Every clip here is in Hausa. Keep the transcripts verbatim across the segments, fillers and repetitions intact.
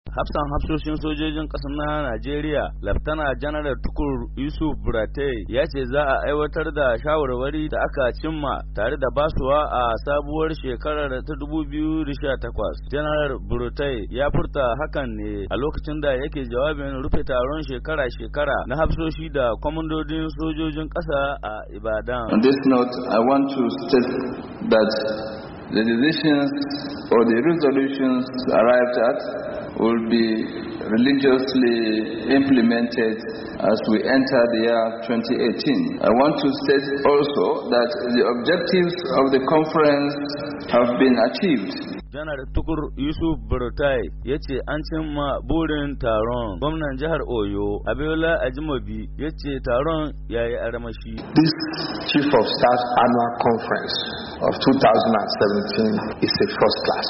Hafsan hafsoshin sojojin ƙasar na Najeriya, Laftana Janar Tukur Yusuf Buratai ya ce za a aiwatar da shawarwari da aka cimma tare da basuwa a sabuwar shekarar ta dubu biyu da sha takwas. Janar Buratai ya furta hakan ne a lokacin da yake jawabin rufe taron shekara-shekara na hafsoshi da kwamandodin sojojin ƙasa a Ibadan. On this note, I want to state that the decisions or the resolutions arrived at will be religiously implemented as we enter the year twenty eighteen. I want to state also that the objectives of the conference have been achieved. Janar Tukur Yusuf Buratai ya ce an cimma burin taron. Gwamnan jihar Oyo, Abiola Ajimobi, ya ce taron ya yi armashi. This Chief of Staff Annual Conference of two thousand seventeen is a first class.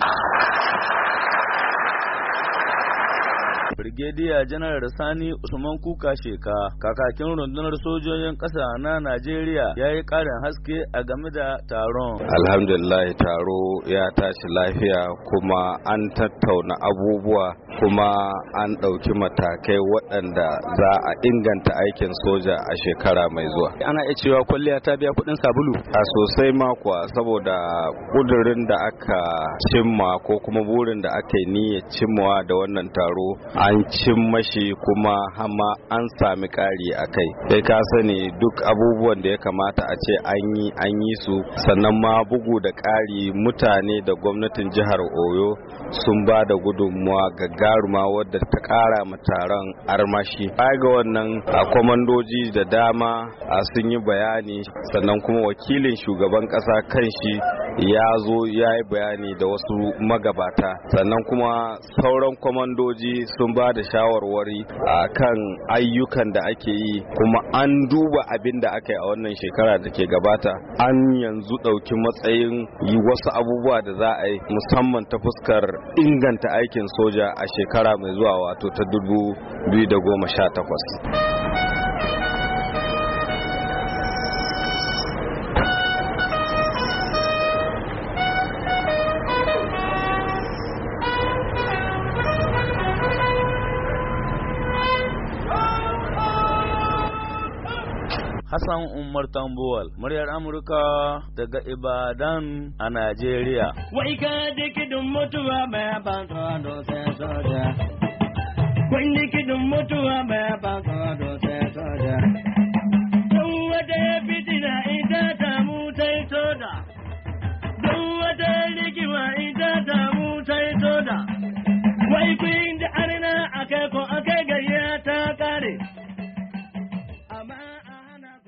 Brigadier Janar Sani Usman Kuka Sheka, kakakin rundunar sojojin ƙasa na Najeriya, ya yi ƙarin haske a game da taron. Alhamdulillah, taro ya tashi lafiya kuma an tattauna abubuwa kuma an ɗauki matakai waɗanda za a inganta aikin soja a shekara mai zuwa. Ana iya cewa kwalliya ta biya kuɗin sabulu? A sosai makwa, saboda ƙudurin da aka cimma ko kuma burin da aka yi niyyar cimmawa da wannan taro an cin mashi kuma hama an sami ƙari a kai. Sai ka sani duk abubuwan da ya kamata a ce an yi an yi su, sannan ma bugu da ƙari mutane da gwamnatin jihar Oyo sun ba da gudunmuwa gagaruma wadda ta ƙara ma taron armashi. Baya ga wannan a kwamandoji da dama a sun yi bayani, sannan kuma wakilin shugaban ƙasa kanshi ya zo ya yi bayani da wasu magabata, sannan kuma sauran kwamandoji sun ba da shawarwari a kan ayyukan da ake yi, kuma an duba abin da aka yi a wannan shekara da ke gabata, an yanzu ɗauki matsayin yi wasu abubuwa da za a yi musamman ta fuskar inganta aikin soja a shekara mai zuwa, wato ta dubu biyu da goma sha takwas. Hassan Umar Tambuwal, muryar Amurka daga Ibadan a Najeriya. Wai ka dikidin mutuwa mai bantuwa sai soja. Wai dikidin mutuwa mai bantuwa sai soja. Don wata ya fitina ita ta mu sai soja. Don wata rigima ita ta mu sai soja. Wai